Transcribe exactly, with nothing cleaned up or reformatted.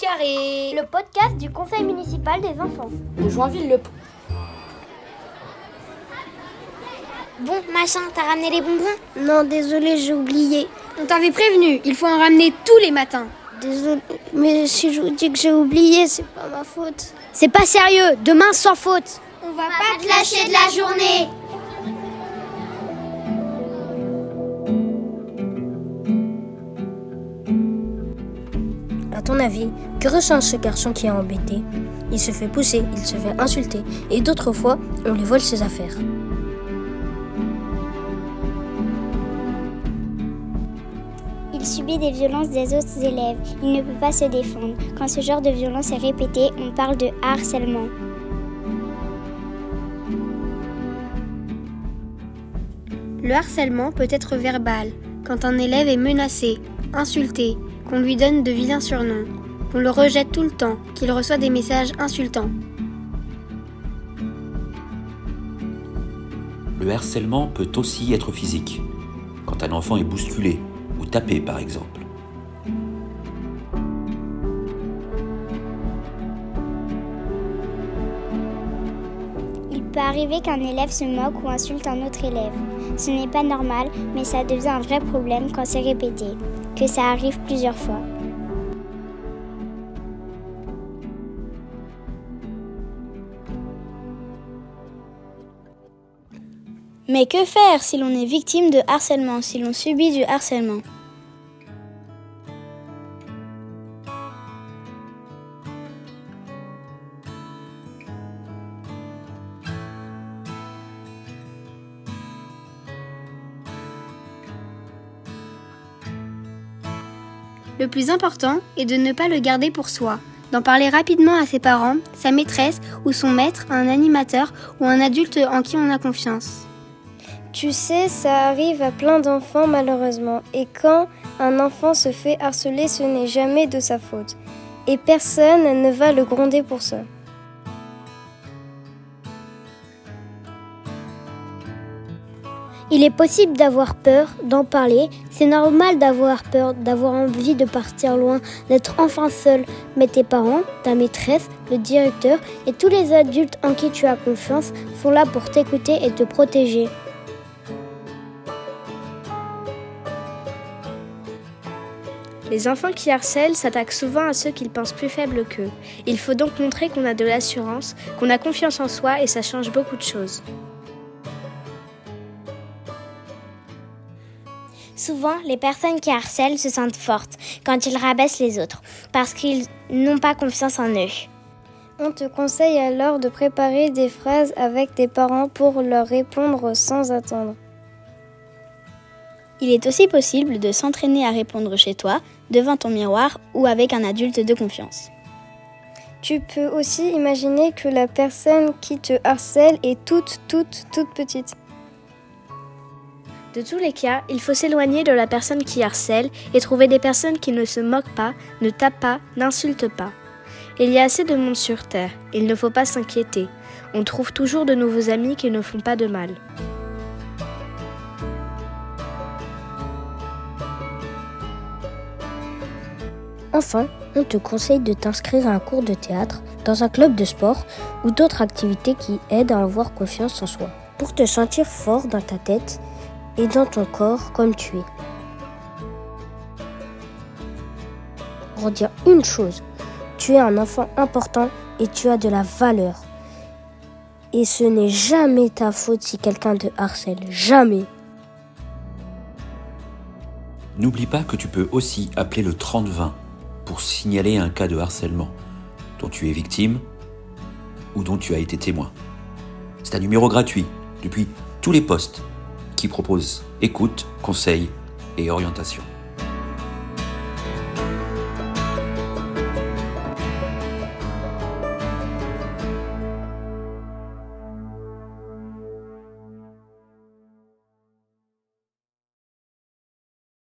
carré. Le podcast du conseil municipal des enfants de Joinville-le-Pont. Bon, machin, t'as ramené les bonbons? Non, désolé, j'ai oublié. On t'avait prévenu, il faut en ramener tous les matins. Désolé, mais si je vous dis que j'ai oublié, c'est pas ma faute. C'est pas sérieux, demain sans faute. On va, On va pas te lâcher de la journée. À ton avis, que ressent ce garçon qui est embêté? Il se fait pousser, il se fait insulter, et d'autres fois, on lui vole ses affaires. Il subit des violences des autres élèves. Il ne peut pas se défendre. Quand ce genre de violence est répété, on parle de harcèlement. Le harcèlement peut être verbal, quand un élève est menacé, insulté, qu'on lui donne de vilains surnoms, qu'on le rejette tout le temps, qu'il reçoit des messages insultants. Le harcèlement peut aussi être physique, quand un enfant est bousculé ou tapé par exemple. Il peut arriver qu'un élève se moque ou insulte un autre élève. Ce n'est pas normal, mais ça devient un vrai problème quand c'est répété, que ça arrive plusieurs fois. Mais que faire si l'on est victime de harcèlement, si l'on subit du harcèlement ? Le plus important est de ne pas le garder pour soi, d'en parler rapidement à ses parents, sa maîtresse ou son maître, un animateur ou un adulte en qui on a confiance. Tu sais, ça arrive à plein d'enfants malheureusement. Et quand un enfant se fait harceler, ce n'est jamais de sa faute. Et personne ne va le gronder pour ça. Il est possible d'avoir peur, d'en parler. C'est normal d'avoir peur, d'avoir envie de partir loin, d'être enfin seul. Mais tes parents, ta maîtresse, le directeur et tous les adultes en qui tu as confiance sont là pour t'écouter et te protéger. Les enfants qui harcèlent s'attaquent souvent à ceux qu'ils pensent plus faibles qu'eux. Il faut donc montrer qu'on a de l'assurance, qu'on a confiance en soi et ça change beaucoup de choses. Souvent, les personnes qui harcèlent se sentent fortes quand ils rabaissent les autres, parce qu'ils n'ont pas confiance en eux. On te conseille alors de préparer des phrases avec tes parents pour leur répondre sans attendre. Il est aussi possible de s'entraîner à répondre chez toi, devant ton miroir ou avec un adulte de confiance. Tu peux aussi imaginer que la personne qui te harcèle est toute, toute, toute petite. De tous les cas, il faut s'éloigner de la personne qui harcèle et trouver des personnes qui ne se moquent pas, ne tapent pas, n'insultent pas. Il y a assez de monde sur Terre, il ne faut pas s'inquiéter. On trouve toujours de nouveaux amis qui ne font pas de mal. Enfin, on te conseille de t'inscrire à un cours de théâtre, dans un club de sport ou d'autres activités qui aident à avoir confiance en soi, pour te sentir fort dans ta tête et dans ton corps comme tu es. Redire une chose, tu es un enfant important et tu as de la valeur. Et ce n'est jamais ta faute si quelqu'un te harcèle, jamais. N'oublie pas que tu peux aussi appeler le trente vingt pour signaler un cas de harcèlement dont tu es victime ou dont tu as été témoin. C'est un numéro gratuit depuis tous les postes qui propose écoute, conseil et orientation.